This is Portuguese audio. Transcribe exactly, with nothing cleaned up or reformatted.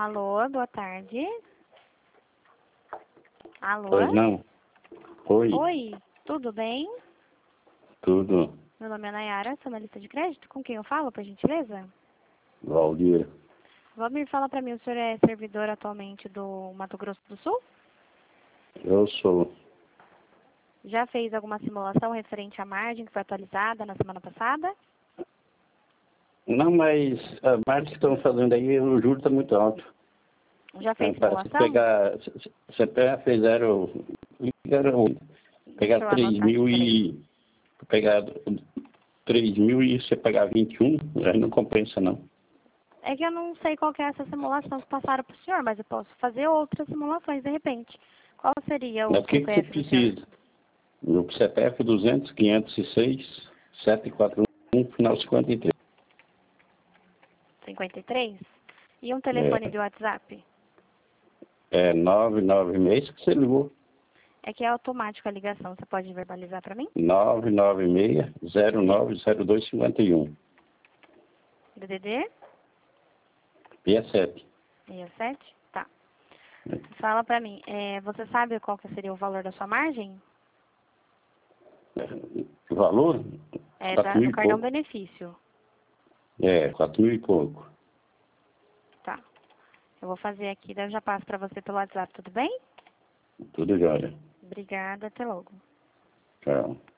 Alô, boa tarde. Alô? Pois não? Oi. Oi, tudo bem? Tudo. Meu nome é Nayara, sou analista de crédito. Com quem eu falo, por gentileza? Valdir. Valmir, fala pra mim, o senhor é servidor atualmente do Mato Grosso do Sul? Eu sou. Já fez alguma simulação referente à margem que foi atualizada na semana passada? Não, mas a margem que estão fazendo aí, o juro está muito alto. Já É, fez para se simulação? pegar, você pega, fizeram, fizeram, Deixa pegar eu três anotar aqui, mil peraí. e, pegar três mil e você pagar vinte e um, aí não compensa não. É que eu não sei qual que é essa simulação que passaram para o senhor, mas eu posso fazer outras simulações de repente. Qual seria o É o que, que você C P F do senhor? precisa? O C P F duzentos, quinhentos e seis, setecentos e quarenta e um, final cinquenta e três. cinquenta e três? E um telefone É, de WhatsApp? é nove nove seis que você ligou. É que é automático a ligação, você pode verbalizar para mim? nove nove seis, zero nove zero dois cinco um. D D D? sessenta e sete. sessenta e sete? Tá. Fala pra mim, é, você sabe qual que seria o valor da sua margem? O valor? É Quatro da, mil do e cartão pouco. benefício. É, quatro mil e pouco. Tá. Eu vou fazer aqui, daí eu já passo pra você pelo WhatsApp, tudo bem? Tudo jóia. Obrigada, até logo. Tchau.